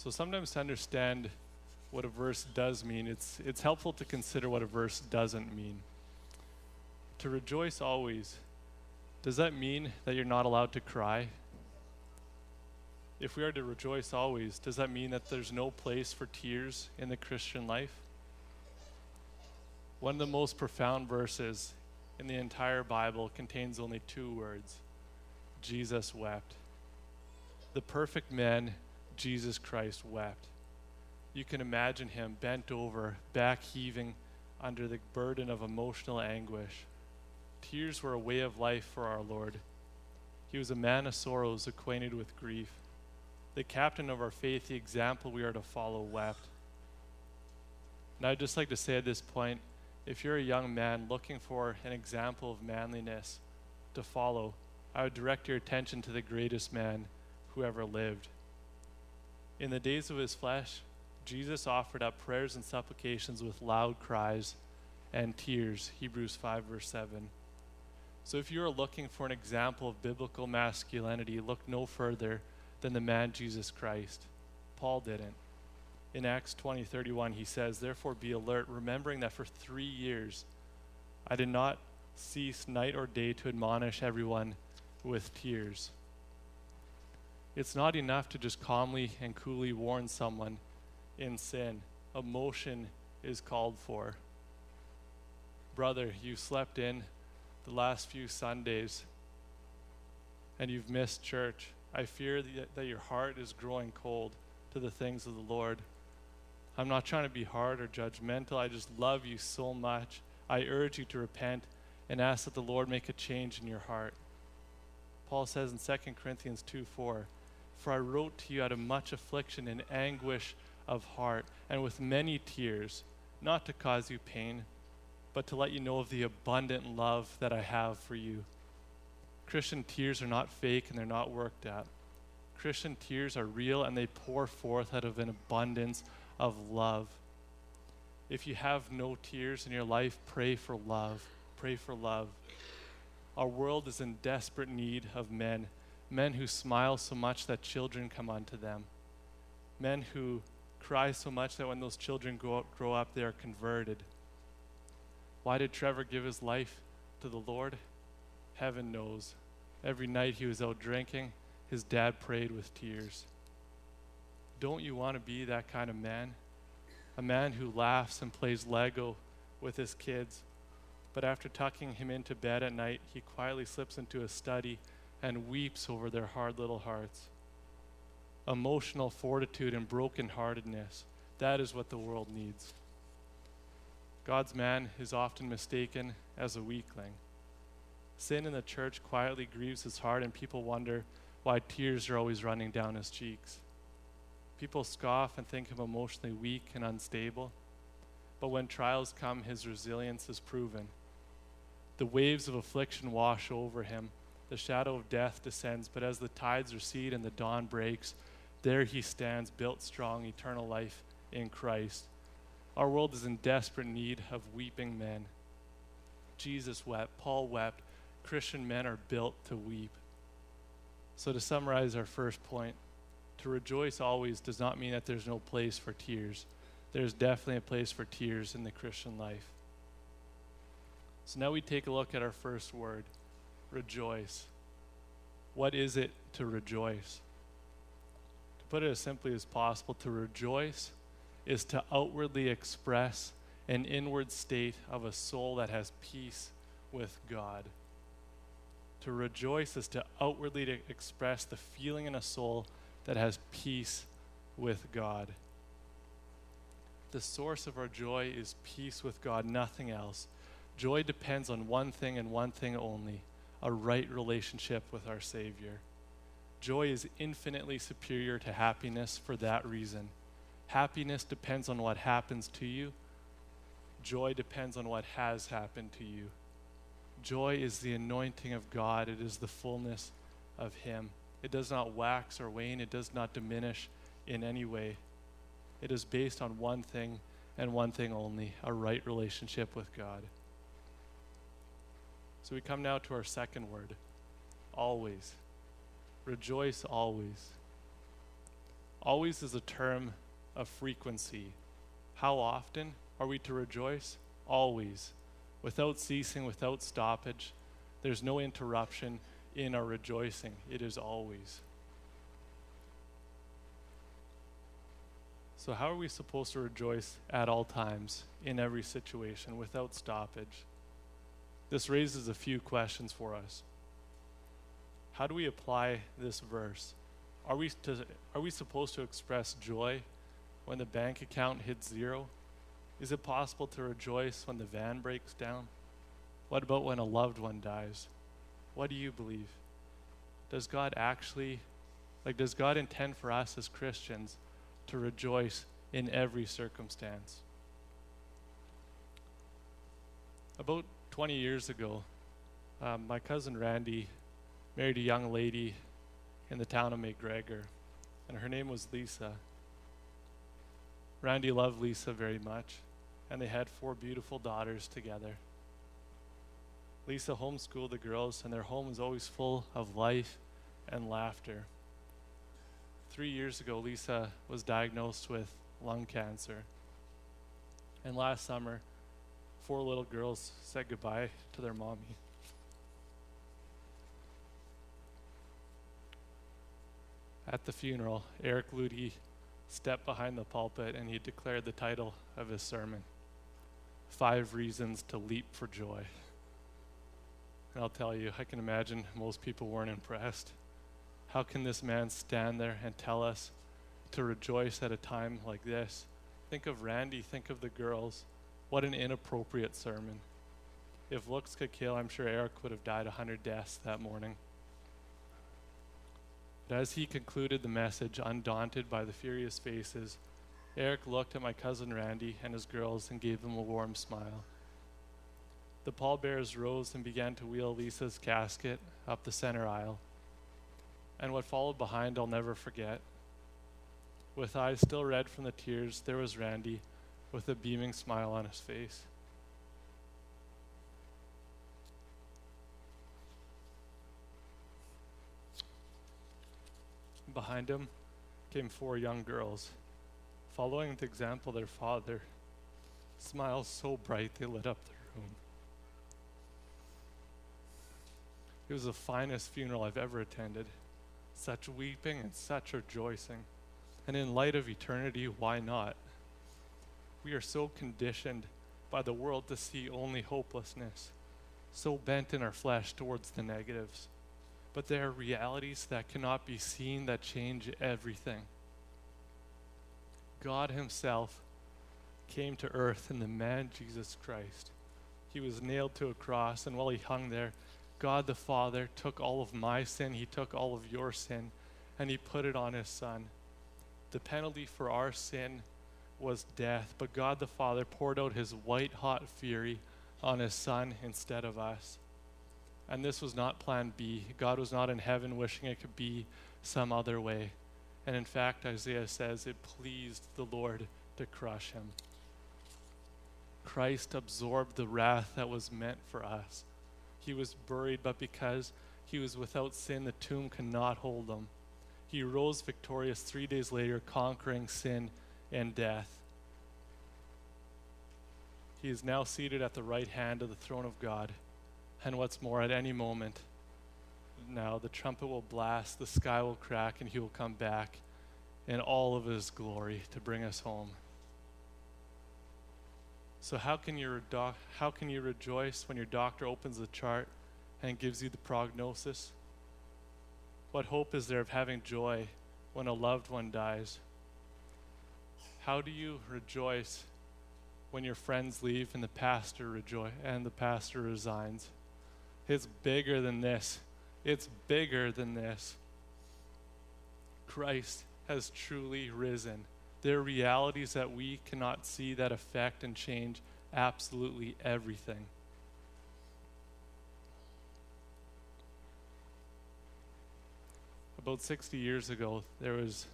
So sometimes to understand what a verse does mean, it's helpful to consider what a verse doesn't mean. To rejoice always, does that mean that you're not allowed to cry? If we are to rejoice always, does that mean that there's no place for tears in the Christian life? One of the most profound verses in the entire Bible contains only 2 words: Jesus wept. The perfect man, Jesus Christ, wept. You can imagine him bent over, back heaving under the burden of emotional anguish. Tears were a way of life for our Lord. He was a man of sorrows, acquainted with grief. The captain of our faith, the example we are to follow, wept. And I'd just like to say at this point, if you're a young man looking for an example of manliness to follow, I would direct your attention to the greatest man who ever lived. In the days of his flesh, Jesus offered up prayers and supplications with loud cries and tears, Hebrews 5 verse 7. So if you are looking for an example of biblical masculinity, look no further than the man Jesus Christ. Paul didn't. In Acts 20:31, he says, "Therefore be alert, remembering that for 3 years I did not cease night or day to admonish everyone with tears." It's not enough to just calmly and coolly warn someone in sin. Emotion is called for. Brother, you slept in the last few Sundays and you've missed church. I fear that your heart is growing cold to the things of the Lord. I'm not trying to be hard or judgmental. I just love you so much. I urge you to repent and ask that the Lord make a change in your heart. Paul says in 2 Corinthians 2:4, "For I wrote to you out of much affliction and anguish of heart, and with many tears, not to cause you pain, but to let you know of the abundant love that I have for you." Christian tears are not fake and they're not worked at. Christian tears are real and they pour forth out of an abundance of love. If you have no tears in your life, pray for love. Pray for love. Our world is in desperate need of men who smile so much that children come unto them, men who cry so much that when those children grow up, they are converted. Why did Trevor give his life to the Lord? Heaven knows. Every night he was out drinking, his dad prayed with tears. Don't you want to be that kind of man? A man who laughs and plays Lego with his kids, but after tucking him into bed at night, he quietly slips into a study and weeps over their hard little hearts. Emotional fortitude and brokenheartedness, that is what the world needs. God's man is often mistaken as a weakling. Sin in the church quietly grieves his heart, and people wonder why tears are always running down his cheeks. People scoff and think him emotionally weak and unstable, but when trials come, his resilience is proven. The waves of affliction wash over him. The shadow of death descends, but as the tides recede and the dawn breaks, there he stands, built strong, eternal life in Christ. Our world is in desperate need of weeping men. Jesus wept, Paul wept. Christian men are built to weep. So to summarize our first point, to rejoice always does not mean that there's no place for tears. There's definitely a place for tears in the Christian life. So now we take a look at our first word, rejoice. What is it to rejoice? To put it as simply as possible, to rejoice is to outwardly express an inward state of a soul that has peace with God. To rejoice is to outwardly express the feeling in a soul that has peace with God. The source of our joy is peace with God, nothing else. Joy depends on one thing and one thing only, a right relationship with our Savior. Joy is infinitely superior to happiness for that reason. Happiness depends on what happens to you. Joy depends on what has happened to you. Joy is the anointing of God. It is the fullness of Him. It does not wax or wane. It does not diminish in any way. It is based on one thing and one thing only, a right relationship with God. So we come now to our second word, always. Rejoice always. Always is a term of frequency. How often are we to rejoice? Always. Without ceasing, without stoppage. There's no interruption in our rejoicing. It is always. So how are we supposed to rejoice at all times, in every situation, without stoppage? This raises a few questions for us. How do we apply this verse? Are we supposed to express joy when the bank account hits zero? Is it possible to rejoice when the van breaks down? What about when a loved one dies? What do you believe? Does God intend for us as Christians to rejoice in every circumstance? About 20 years ago, my cousin Randy married a young lady in the town of McGregor, and her name was Lisa. Randy loved Lisa very much, and they had 4 beautiful daughters together. Lisa homeschooled the girls, and their home was always full of life and laughter. 3 years ago, Lisa was diagnosed with lung cancer. And last summer, 4 little girls said goodbye to their mommy. At the funeral, Eric Ludy stepped behind the pulpit and he declared the title of his sermon, 5 Reasons to Leap for Joy. And I'll tell you, I can imagine most people weren't impressed. How can this man stand there and tell us to rejoice at a time like this? Think of Randy, think of the girls. What an inappropriate sermon. If looks could kill, I'm sure Eric would have died 100 deaths that morning. But as he concluded the message, undaunted by the furious faces, Eric looked at my cousin Randy and his girls and gave them a warm smile. The pallbearers rose and began to wheel Lisa's casket up the center aisle. And what followed behind I'll never forget. With eyes still red from the tears, there was Randy with a beaming smile on his face. Behind him came 4 young girls, following the example of their father, smiles so bright they lit up the room. It was the finest funeral I've ever attended. Such weeping and such rejoicing. And in light of eternity, why not? We are so conditioned by the world to see only hopelessness, so bent in our flesh towards the negatives. But there are realities that cannot be seen that change everything. God himself came to earth in the man Jesus Christ. He was nailed to a cross, and while he hung there, God the Father took all of my sin, he took all of your sin, and he put it on his Son. The penalty for our sin was death, but God the Father poured out his white-hot fury on his Son instead of us. And this was not plan B. God was not in heaven wishing it could be some other way. And in fact, Isaiah says it pleased the Lord to crush him. Christ absorbed the wrath that was meant for us. He was buried, but because he was without sin, the tomb could not hold him. He rose victorious 3 days later, conquering sin and death. He is now seated at the right hand of the throne of God. And what's more, at any moment now, the trumpet will blast, the sky will crack, and he will come back in all of his glory to bring us home. So how can you rejoice when your doctor opens the chart and gives you the prognosis? What hope is there of having joy when a loved one dies? How do you rejoice when your friends leave and the pastor resigns? It's bigger than this. It's bigger than this. Christ has truly risen. There are realities that we cannot see that affect and change absolutely everything. About 60 years ago, there was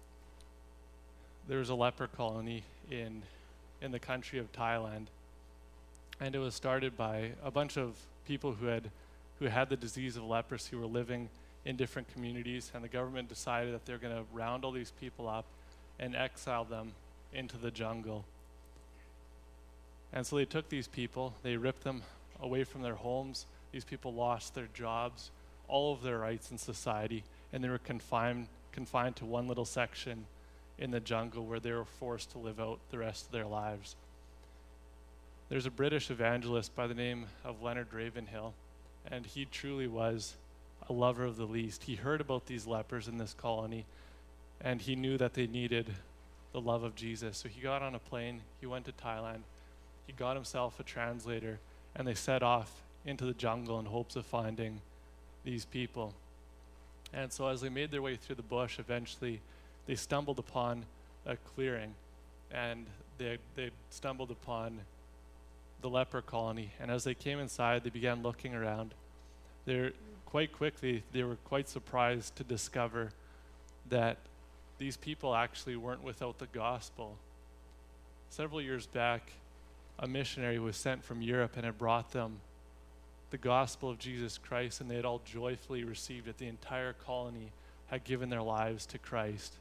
a leper colony in the country of Thailand. And it was started by a bunch of people who had the disease of leprosy, who were living in different communities, and the government decided that they're going to round all these people up and exile them into the jungle. And so they took these people, they ripped them away from their homes. These people lost their jobs, all of their rights in society, and they were confined to one little section in the jungle where they were forced to live out the rest of their lives. There's a British evangelist by the name of Leonard Ravenhill, and he truly was a lover of the least. He heard about these lepers in this colony, and he knew that they needed the love of Jesus. So he got on a plane, he went to Thailand, he got himself a translator, and they set off into the jungle in hopes of finding these people. And so as they made their way through the bush, eventually they stumbled upon a clearing, and they stumbled upon the leper colony. And as they came inside, they began looking around. Quite quickly, they were quite surprised to discover that these people actually weren't without the gospel. Several years back, a missionary was sent from Europe and had brought them the gospel of Jesus Christ, and they had all joyfully received it. The entire colony had given their lives to Christ.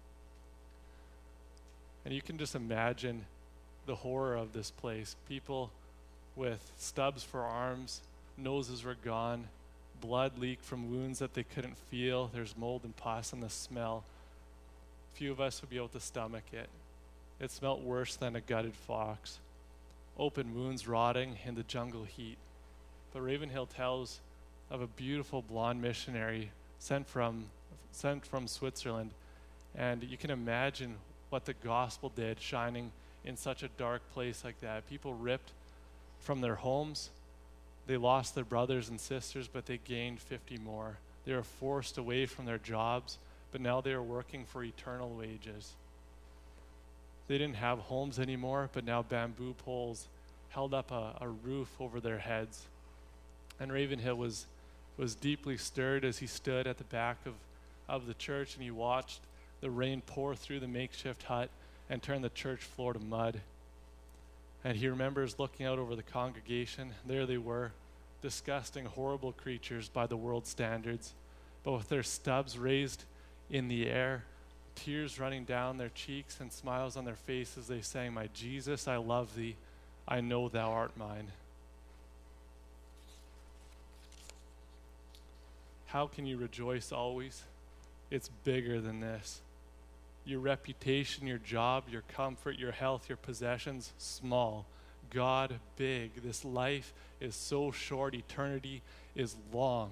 And you can just imagine the horror of this place. People with stubs for arms, noses were gone, blood leaked from wounds that they couldn't feel. There's mold and pus and the smell. Few of us would be able to stomach it. It smelled worse than a gutted fox. Open wounds rotting in the jungle heat. But Ravenhill tells of a beautiful blonde missionary sent from Switzerland, and you can imagine what the gospel did shining in such a dark place like that. People ripped from their homes. They lost their brothers and sisters, but they gained 50 more. They were forced away from their jobs, but now they were working for eternal wages. They didn't have homes anymore, but now bamboo poles held up a roof over their heads. And Ravenhill was deeply stirred as he stood at the back of the church, and he watched the rain pour through the makeshift hut and turn the church floor to mud. And he remembers looking out over the congregation. There they were, disgusting, horrible creatures by the world's standards, but with their stubs raised in the air, tears running down their cheeks and smiles on their faces, they sang, "My Jesus, I love thee. I know thou art mine." How can you rejoice always? It's bigger than this. Your reputation, your job, your comfort, your health, your possessions, small. God, big. This life is so short. Eternity is long.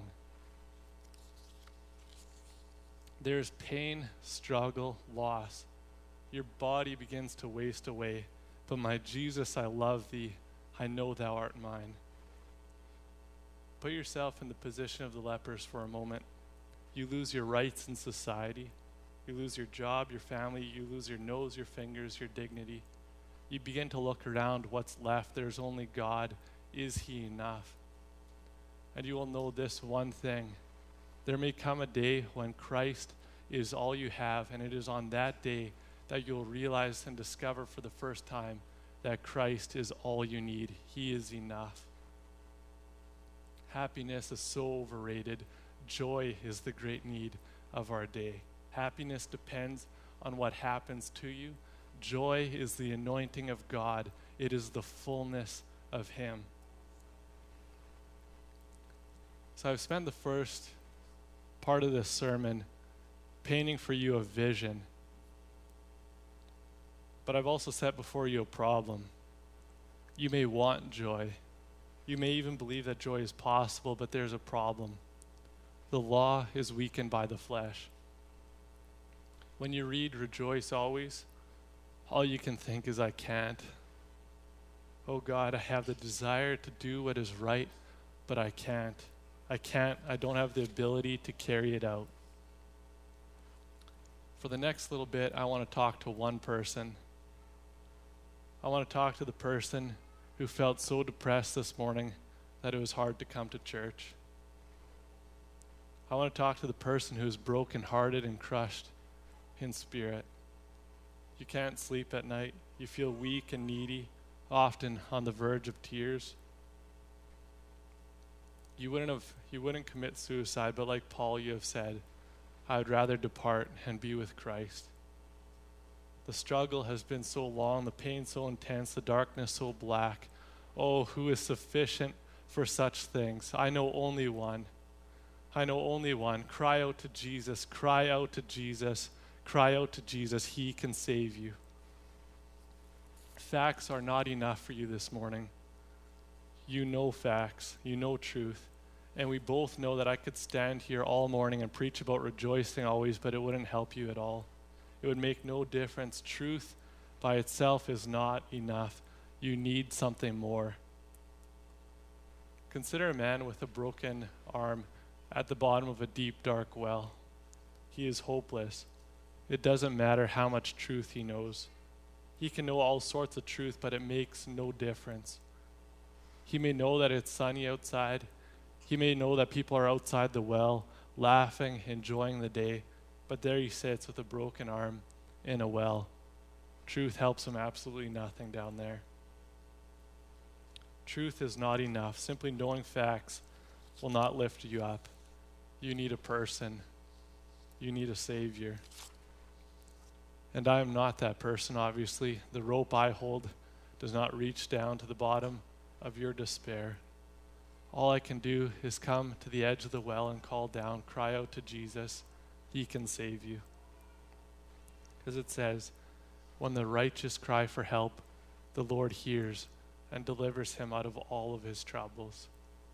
There's pain, struggle, loss. Your body begins to waste away. But my Jesus, I love thee. I know thou art mine. Put yourself in the position of the lepers for a moment. You lose your rights in society. You lose your job, your family. You lose your nose, your fingers, your dignity. You begin to look around what's left. There's only God. Is he enough? And you will know this one thing. There may come a day when Christ is all you have, and it is on that day that you'll realize and discover for the first time that Christ is all you need. He is enough. Happiness is so overrated. Joy is the great need of our day. Happiness depends on what happens to you. Joy is the anointing of God. It is the fullness of him. So I've spent the first part of this sermon painting for you a vision. But I've also set before you a problem. You may want joy. You may even believe that joy is possible, but there's a problem. The law is weakened by the flesh. When you read "Rejoice always," all you can think is, I can't. Oh God, I have the desire to do what is right, but I can't. I don't have the ability to carry it out. For the next little bit, I want to talk to one person. I want to talk to the person who felt so depressed this morning that it was hard to come to church. I want to talk to the person who's brokenhearted and crushed in spirit. You can't sleep at night. You feel weak and needy, often on the verge of tears. You wouldn't commit suicide, but like Paul, you have said, I would rather depart and be with Christ. The struggle has been so long, the pain so intense, the darkness so black. Oh, who is sufficient for such things? I know only one. I know only one. Cry out to Jesus. Cry out to Jesus. Cry out to Jesus. He can save you. Facts are not enough for you this morning. You know facts. You know truth. And we both know that I could stand here all morning and preach about rejoicing always, but it wouldn't help you at all. It would make no difference. Truth by itself is not enough. You need something more. Consider a man with a broken arm at the bottom of a deep, dark well. He is hopeless. It doesn't matter how much truth he knows. He can know all sorts of truth, but it makes no difference. He may know that it's sunny outside. He may know that people are outside the well, laughing, enjoying the day, but there he sits with a broken arm in a well. Truth helps him absolutely nothing down there. Truth is not enough. Simply knowing facts will not lift you up. You need a person. You need a Savior. And I am not that person, obviously. The rope I hold does not reach down to the bottom of your despair. All I can do is come to the edge of the well and call down, cry out to Jesus. He can save you. Because it says, when the righteous cry for help, the Lord hears and delivers him out of all of his troubles.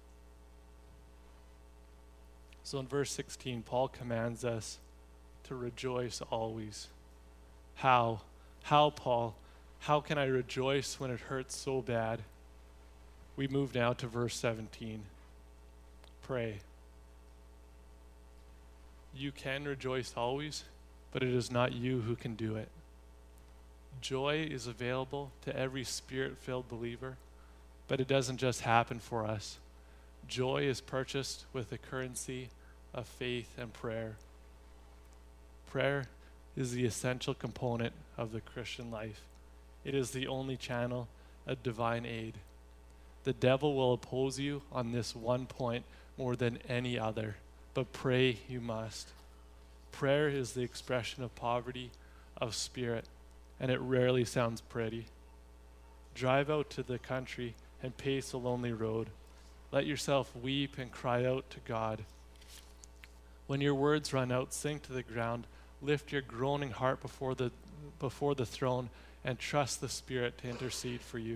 So in verse 16, Paul commands us to rejoice always. How? How, Paul? How can I rejoice when it hurts so bad? We move now to verse 17. Pray. You can rejoice always, but it is not you who can do it. Joy is available to every Spirit-filled believer, but it doesn't just happen for us. Joy is purchased with the currency of faith and prayer. Prayer is the essential component of the Christian life. It is the only channel of divine aid. The devil will oppose you on this one point more than any other, but pray you must. Prayer is the expression of poverty of spirit, and it rarely sounds pretty. Drive out to the country and pace a lonely road. Let yourself weep and cry out to God. When your words run out, sink to the ground. Lift your groaning heart before the throne and trust the Spirit to intercede for you.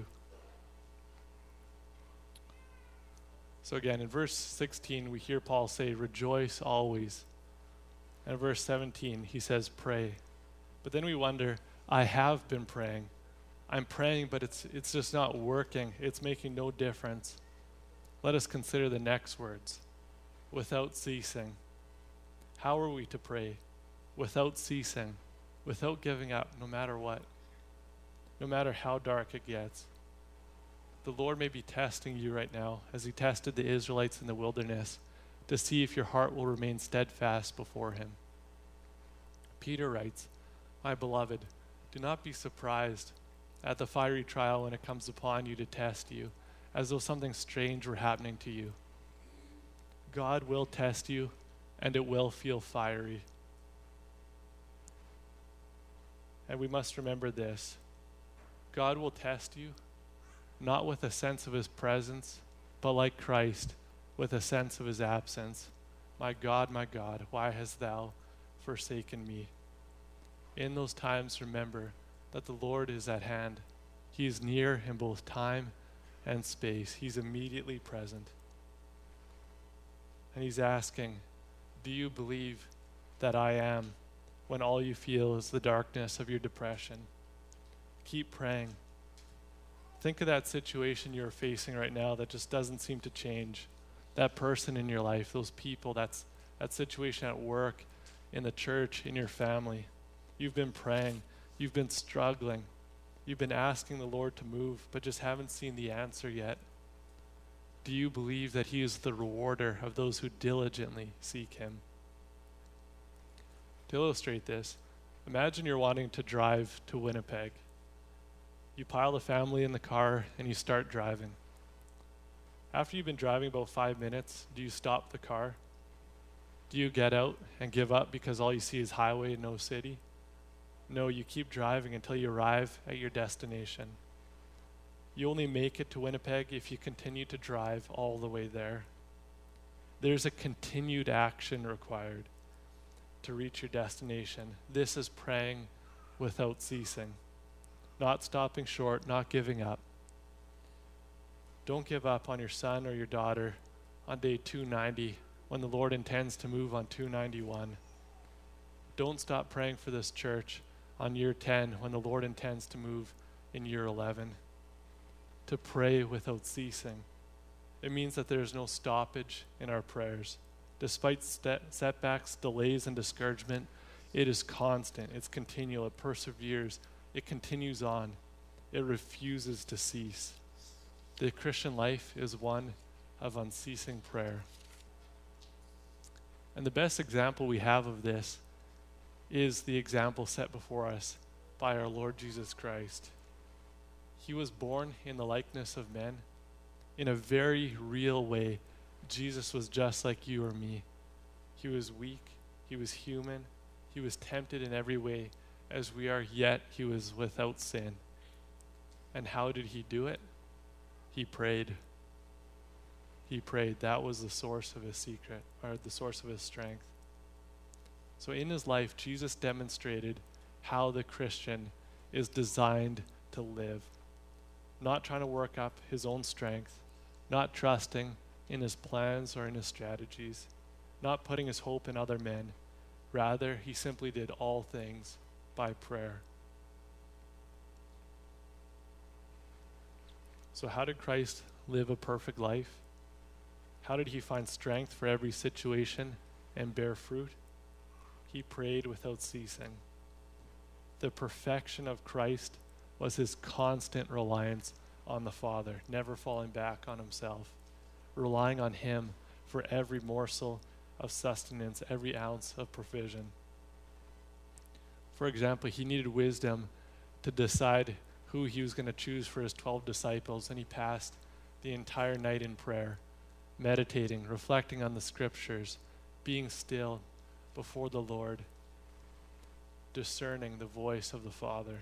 So again, in verse 16, we hear Paul say, rejoice always. And in verse 17, he says, pray. But then we wonder, I have been praying. I'm praying, but it's just not working. It's making no difference. Let us consider the next words. Without ceasing. How are we to pray? Without ceasing. Without giving up, no matter what. No matter how dark it gets. The Lord may be testing you right now, as he tested the Israelites in the wilderness, to see if your heart will remain steadfast before him. Peter writes, my beloved, do not be surprised at the fiery trial when it comes upon you to test you, as though something strange were happening to you. God will test you, and it will feel fiery. And we must remember this. God will test you, not with a sense of his presence, but like Christ, with a sense of his absence. My God, why hast thou forsaken me? In those times, remember that the Lord is at hand. He is near in both time and space. He's immediately present. And he's asking, do you believe that I am, when all you feel is the darkness of your depression? Keep praying. Think of that situation you're facing right now that just doesn't seem to change. That person in your life, those people, that situation at work, in the church, in your family. You've been praying. You've been struggling. You've been asking the Lord to move, but just haven't seen the answer yet. Do you believe that he is the rewarder of those who diligently seek him? To illustrate this, imagine you're wanting to drive to Winnipeg. You pile the family in the car and you start driving. After you've been driving about 5 minutes, do you stop the car? Do you get out and give up because all you see is highway and no city? No, you keep driving until you arrive at your destination. You only make it to Winnipeg if you continue to drive all the way there. There's a continued action required to reach your destination. This is praying without ceasing, not stopping short, not giving up. Don't give up on your son or your daughter on day 290 when the Lord intends to move on 291. Don't stop praying for this church on year 10 when the Lord intends to move in year 11. To pray without ceasing. It means that there is no stoppage in our prayers. Despite setbacks, delays, and discouragement, it is constant, it's continual, it perseveres, it continues on, it refuses to cease. The Christian life is one of unceasing prayer. And the best example we have of this is the example set before us by our Lord Jesus Christ. He was born in the likeness of men. In a very real way, Jesus was just like you or me. He was weak, he was human, he was tempted in every way as we are, yet he was without sin. And how did he do it? He prayed. He prayed. That was the source of his secret, or the source of his strength. So in his life, Jesus demonstrated how the Christian is designed to live. Not trying to work up his own strength, not trusting in his plans or in his strategies, not putting his hope in other men. Rather, he simply did all things by prayer. So how did Christ live a perfect life? How did he find strength for every situation and bear fruit? He prayed without ceasing. The perfection of Christ was his constant reliance on the Father, never falling back on himself, relying on him for every morsel of sustenance, every ounce of provision. For example, he needed wisdom to decide who he was going to choose for his 12 disciples, and he passed the entire night in prayer, meditating, reflecting on the scriptures, being still before the Lord, discerning the voice of the Father.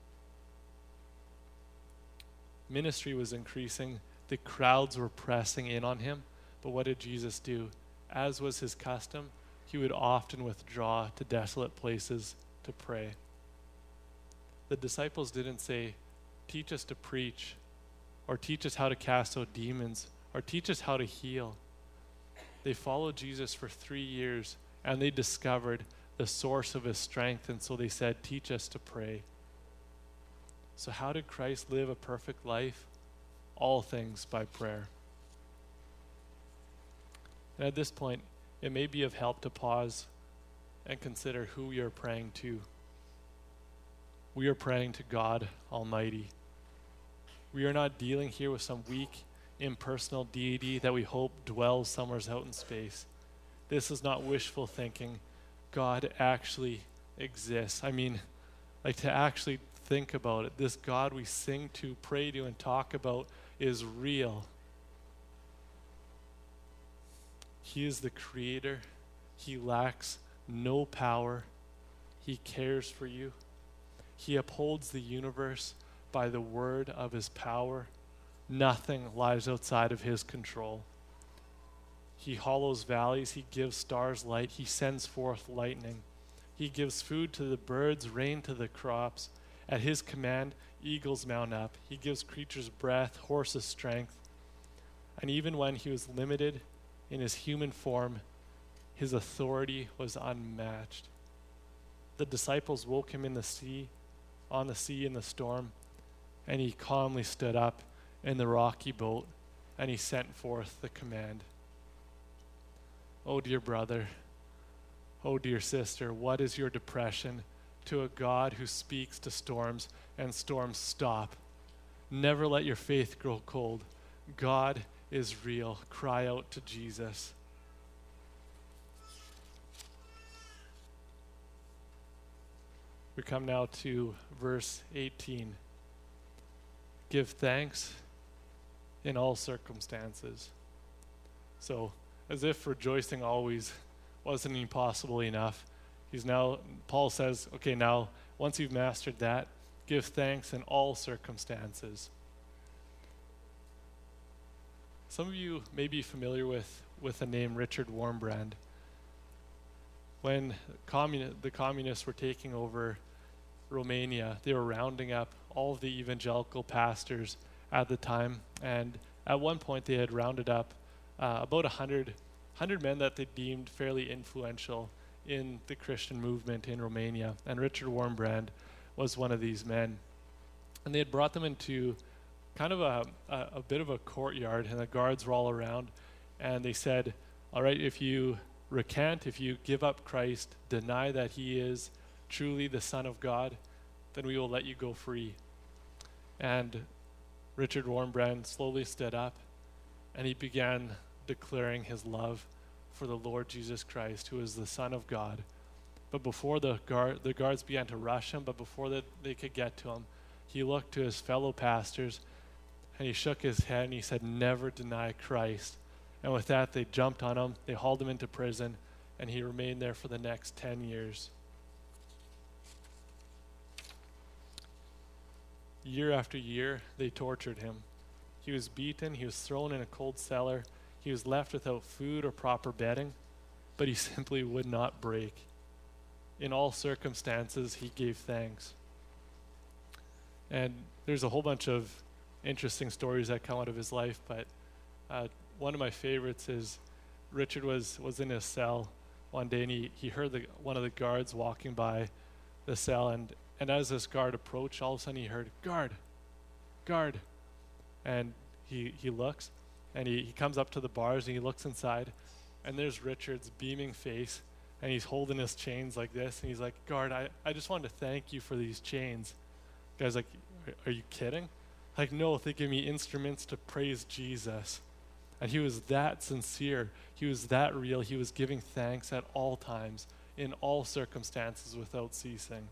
Ministry was increasing. The crowds were pressing in on him. But what did Jesus do? As was his custom, he would often withdraw to desolate places to pray. The disciples didn't say, teach us to preach, or teach us how to cast out demons, or teach us how to heal. They followed Jesus for 3 years, and they discovered the source of his strength, and so they said, teach us to pray. So how did Christ live a perfect life? All things by prayer. And at this point, it may be of help to pause and consider who we are praying to. We are praying to God Almighty. We are not dealing here with some weak, impersonal deity that we hope dwells somewhere out in space. This is not wishful thinking. God actually exists. I mean, like, to actually think about it, this God we sing to, pray to, and talk about is real. He is the creator. He lacks no power. He cares for you. He upholds the universe by the word of his power. Nothing lies outside of his control. He hollows valleys. He gives stars light. He sends forth lightning. He gives food to the birds, rain to the crops. At his command, eagles mount up. He gives creatures breath, horses strength. And even when he was limited in his human form, his authority was unmatched. The disciples woke him on the sea in the storm, and he calmly stood up in the rocky boat, and he sent forth the command. Oh, dear brother, oh, dear sister, what is your depression to a God who speaks to storms and storms stop? Never let your faith grow cold. God is real. Cry out to Jesus. We come now to verse 18. Give thanks in all circumstances. So, as if rejoicing always wasn't impossible enough, Paul says, okay, now, once you've mastered that, give thanks in all circumstances. Some of you may be familiar with the name Richard Wurmbrand. When the communists were taking over Romania, they were rounding up all of the evangelical pastors at the time, and at one point they had rounded up about 100 men that they deemed fairly influential in the Christian movement in Romania, and Richard Wurmbrand was one of these men. And they had brought them into kind of a bit of a courtyard, and the guards were all around, and they said, all right, if you recant, if you give up Christ, deny that he is truly the Son of God, then we will let you go free. And Richard Wurmbrand slowly stood up, and he began declaring his love for the Lord Jesus Christ, who is the Son of God. But before the guards began to rush him, but before they could get to him, he looked to his fellow pastors, and he shook his head, and he said, never deny Christ. And with that, they jumped on him, they hauled him into prison, and he remained there for the next 10 years. Year after year, they tortured him. He was beaten, he was thrown in a cold cellar, he was left without food or proper bedding, but he simply would not break. In all circumstances, he gave thanks. And there's a whole bunch of interesting stories that come out of his life, but one of my favorites is Richard was in his cell one day, and he heard one of the guards walking by the cell, and as this guard approached, all of a sudden he heard, guard. And he looks, and he comes up to the bars, and he looks inside, and there's Richard's beaming face, and he's holding his chains like this, and he's like, guard, I just wanted to thank you for these chains. The guy's like, are you kidding? Like, no, they give me instruments to praise Jesus. And he was that sincere. He was that real. He was giving thanks at all times, in all circumstances, without ceasing.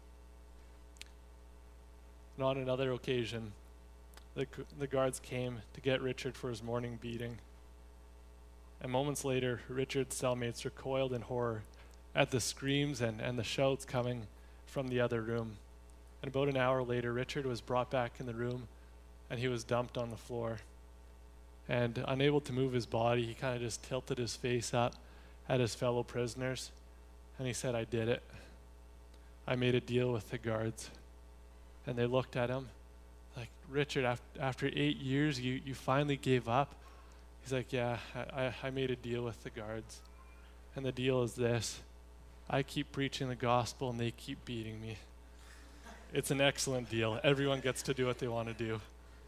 And on another occasion, the guards came to get Richard for his morning beating. And moments later, Richard's cellmates recoiled in horror at the screams and the shouts coming from the other room. And about an hour later, Richard was brought back in the room, and he was dumped on the floor. And unable to move his body, he kind of just tilted his face up at his fellow prisoners, and he said, I did it. I made a deal with the guards. And they looked at him like, Richard, after 8 years, you finally gave up? He's like, yeah, I made a deal with the guards. And the deal is this: I keep preaching the gospel and they keep beating me. It's an excellent deal. Everyone gets to do what they want to do.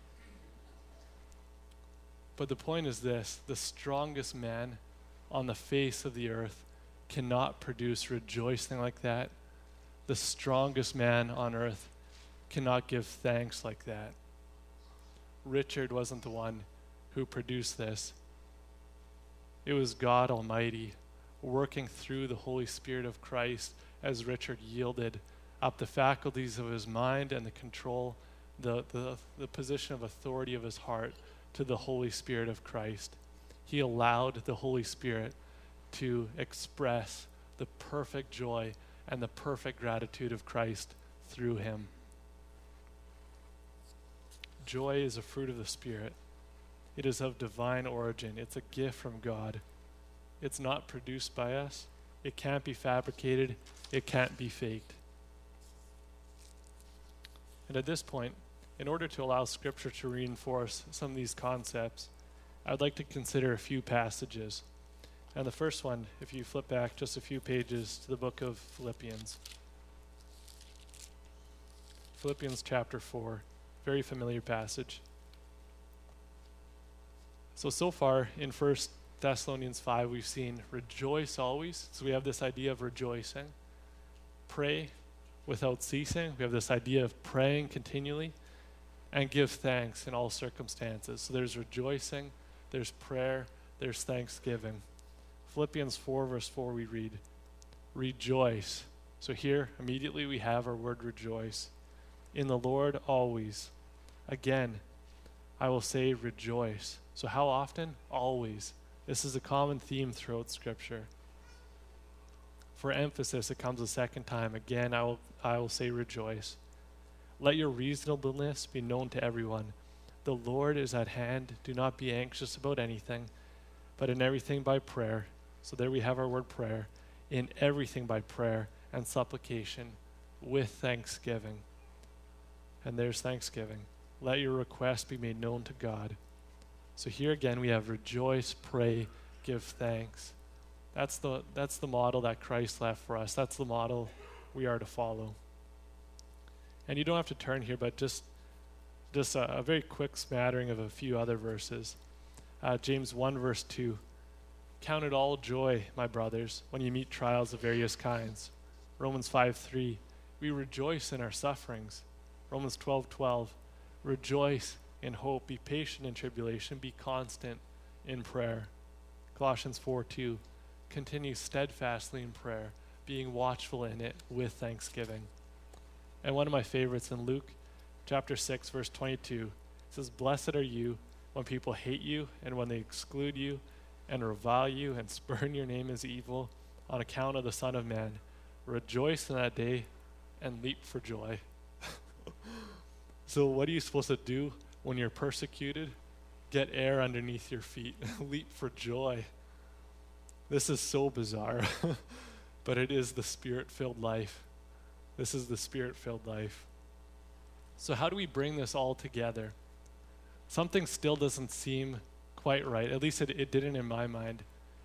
But the point is this: the strongest man on the face of the earth cannot produce rejoicing like that. The strongest man on earth cannot give thanks like that. Richard wasn't the one who produced this. It was God Almighty working through the Holy Spirit of Christ as Richard yielded up the faculties of his mind and the control, the position of authority of his heart to the Holy Spirit of Christ. He allowed the Holy Spirit to express the perfect joy and the perfect gratitude of Christ through him. Joy is a fruit of the Spirit. It is of divine origin. It's a gift from God. It's not produced by us. It can't be fabricated. It can't be faked. And at this point, in order to allow Scripture to reinforce some of these concepts, I'd like to consider a few passages. And the first one, if you flip back just a few pages to the book of Philippians. Philippians chapter 4, very familiar passage. So far in 1 Thessalonians 5, we've seen rejoice always. So we have this idea of rejoicing. Pray without ceasing. We have this idea of praying continually. And give thanks in all circumstances. So there's rejoicing, there's prayer, there's thanksgiving. Philippians 4 verse 4 we read, rejoice. So here immediately we have our word rejoice. In the Lord always. Again, I will say rejoice. So how often? Always. This is a common theme throughout Scripture. For emphasis, it comes a second time. Again, I will say rejoice. Let your reasonableness be known to everyone. The Lord is at hand. Do not be anxious about anything, but in everything by prayer. So there we have our word prayer. In everything by prayer and supplication with thanksgiving. And there's thanksgiving. Let your requests be made known to God. So here again we have rejoice, pray, give thanks. That's the model that Christ left for us. That's the model we are to follow. And you don't have to turn here, but just a very quick smattering of a few other verses. James 1 verse 2. Count it all joy, my brothers, when you meet trials of various kinds. Romans 5:3. We rejoice in our sufferings. Romans 12:12. Rejoice in hope. Be patient in tribulation. Be constant in prayer. Colossians 4:2. Continue steadfastly in prayer, being watchful in it with thanksgiving. And one of my favorites in Luke chapter 6, verse 22, it says, Blessed are you when people hate you and when they exclude you and revile you and spurn your name as evil on account of the Son of Man. Rejoice in that day and leap for joy. So what are you supposed to do when you're persecuted? Get air underneath your feet. Leap for joy. This is so bizarre, but it is the Spirit-filled life. This is the Spirit-filled life. So how do we bring this all together? Something still doesn't seem quite right. At least it didn't in my mind.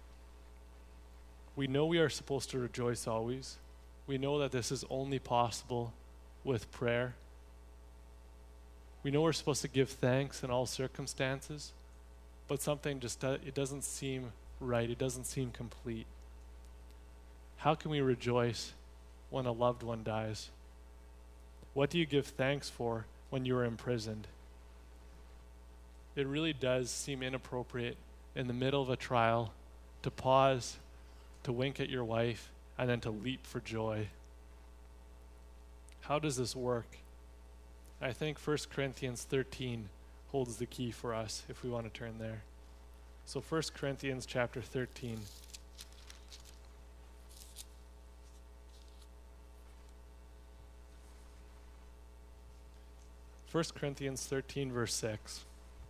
We know we are supposed to rejoice always. We know that this is only possible with prayer. We know we're supposed to give thanks in all circumstances, but something just it doesn't seem right. It doesn't seem complete. How can we rejoice when a loved one dies? What do you give thanks for when you are imprisoned? It really does seem inappropriate in the middle of a trial to pause, to wink at your wife, and then to leap for joy. How does this work? I think 1 Corinthians 13 holds the key for us if we want to turn there. So 1 Corinthians chapter 13. First Corinthians 13 verse 6.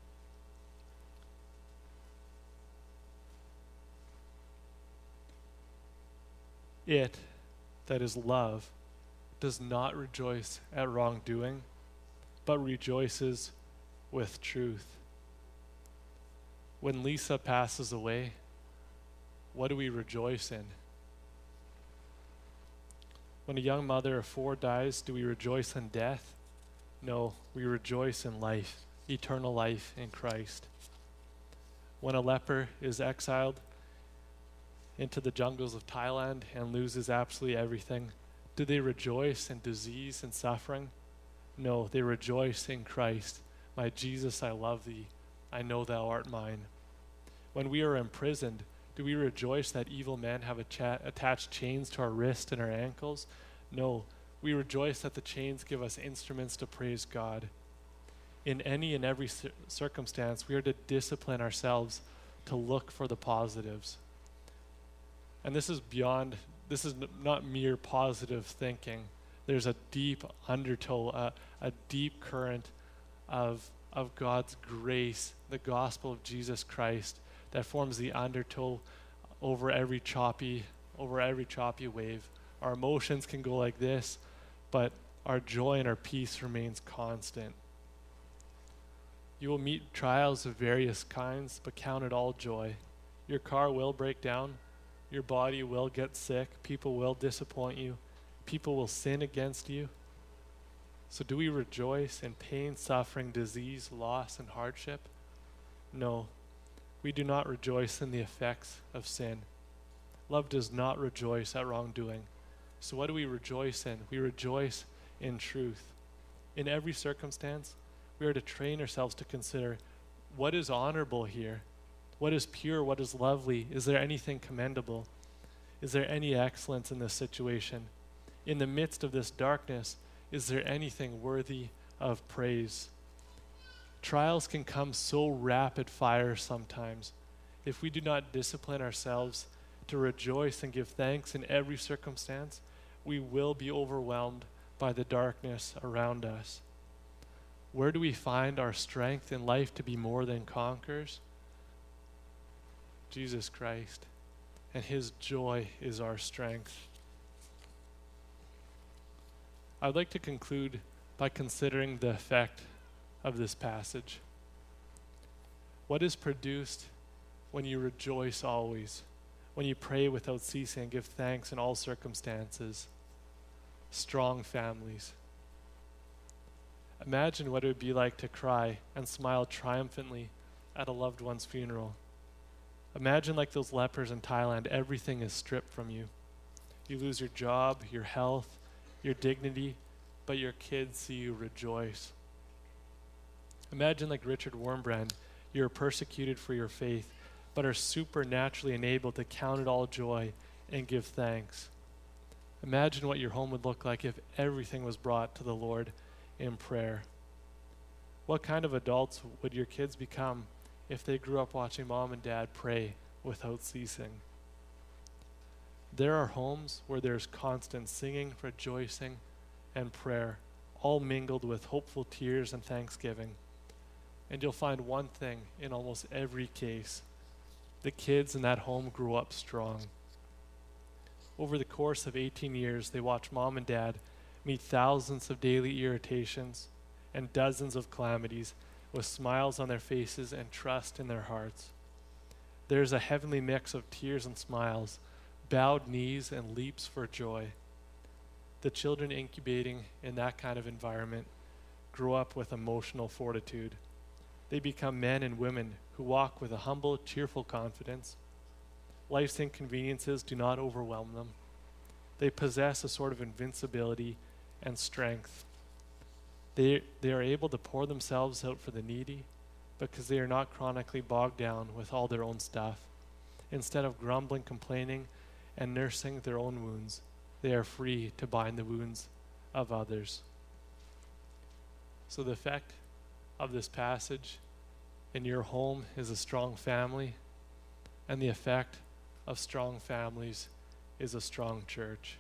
It, that is love, does not rejoice at wrongdoing, but rejoices with truth. When Lisa passes away, what do we rejoice in? When a young mother of 4 dies, do we rejoice in death? No, we rejoice in life, eternal life in Christ. When a leper is exiled into the jungles of Thailand and loses absolutely everything, do they rejoice in disease and suffering? No, they rejoice in Christ. My Jesus, I love thee. I know thou art mine. When we are imprisoned, do we rejoice that evil men have attached chains to our wrists and our ankles? No, we rejoice that the chains give us instruments to praise God. In any and every circumstance, we are to discipline ourselves to look for the positives. And this is not mere positive thinking. There's a deep undertow, a deep current of God's grace, the gospel of Jesus Christ, that forms the undertow over every choppy wave. Our emotions can go like this, but our joy and our peace remains constant. You will meet trials of various kinds, but count it all joy. Your car will break down. Your body will get sick. People will disappoint you. People will sin against you. So do we rejoice in pain, suffering, disease, loss, and hardship? No. We do not rejoice in the effects of sin. Love does not rejoice at wrongdoing. So what do we rejoice in? We rejoice in truth. In every circumstance, we are to train ourselves to consider what is honorable here, what is pure, what is lovely. Is there anything commendable? Is there any excellence in this situation? In the midst of this darkness, is there anything worthy of praise? Trials can come so rapid fire sometimes. If we do not discipline ourselves to rejoice and give thanks in every circumstance, we will be overwhelmed by the darkness around us. Where do we find our strength in life to be more than conquerors? Jesus Christ, and his joy is our strength. I'd like to conclude by considering the effect of this passage. What is produced when you rejoice always, when you pray without ceasing and give thanks in all circumstances? Strong families. Imagine what it would be like to cry and smile triumphantly at a loved one's funeral. Imagine, like those lepers in Thailand, everything is stripped from you. You lose your job, your health, your dignity, but your kids see you rejoice. Imagine, like Richard Wurmbrand, you're persecuted for your faith, but are supernaturally enabled to count it all joy and give thanks. Imagine what your home would look like if everything was brought to the Lord in prayer. What kind of adults would your kids become if they grew up watching mom and dad pray without ceasing? There are homes where there's constant singing, rejoicing, and prayer, all mingled with hopeful tears and thanksgiving. And you'll find one thing in almost every case: the kids in that home grew up strong. Over the course of 18 years, they watched mom and dad meet thousands of daily irritations and dozens of calamities with smiles on their faces and trust in their hearts. There's a heavenly mix of tears and smiles, bowed knees and leaps for joy. The children incubating in that kind of environment grow up with emotional fortitude. They become men and women who walk with a humble, cheerful confidence. Life's inconveniences do not overwhelm them. They possess a sort of invincibility and strength. They are able to pour themselves out for the needy because they are not chronically bogged down with all their own stuff. Instead of grumbling, complaining, and nursing their own wounds, they are free to bind the wounds of others. So the effect of this passage in your home is a strong family, and the effect of strong families is a strong church.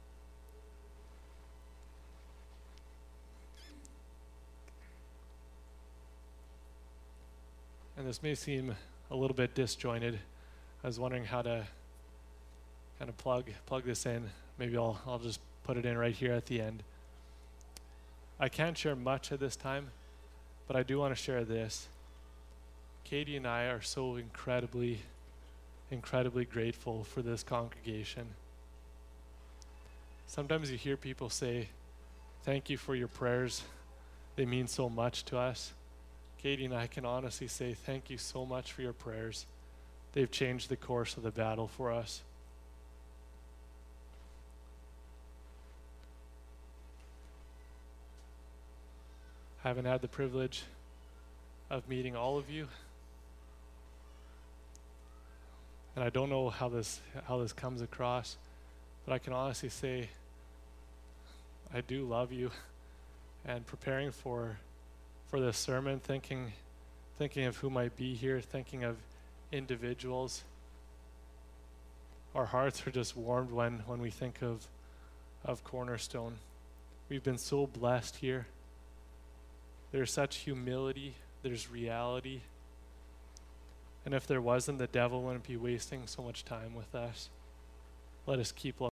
And this may seem a little bit disjointed. I was wondering how to kind of plug this in. Maybe I'll just put it in right here at the end. I can't share much at this time, but I do want to share this. Katie and I are so incredibly grateful for this congregation. Sometimes you hear people say, "Thank you for your prayers. They mean so much to us." Katie and I can honestly say thank you so much for your prayers. They've changed the course of the battle for us. I haven't had the privilege of meeting all of you, and I don't know how this comes across, but I can honestly say I do love you. And preparing for this sermon, thinking of who might be here, thinking of individuals, our hearts are just warmed when we think of Cornerstone. We've been so blessed here. There's such humility, there's reality. And if there wasn't, the devil wouldn't be wasting so much time with us. Let us keep looking.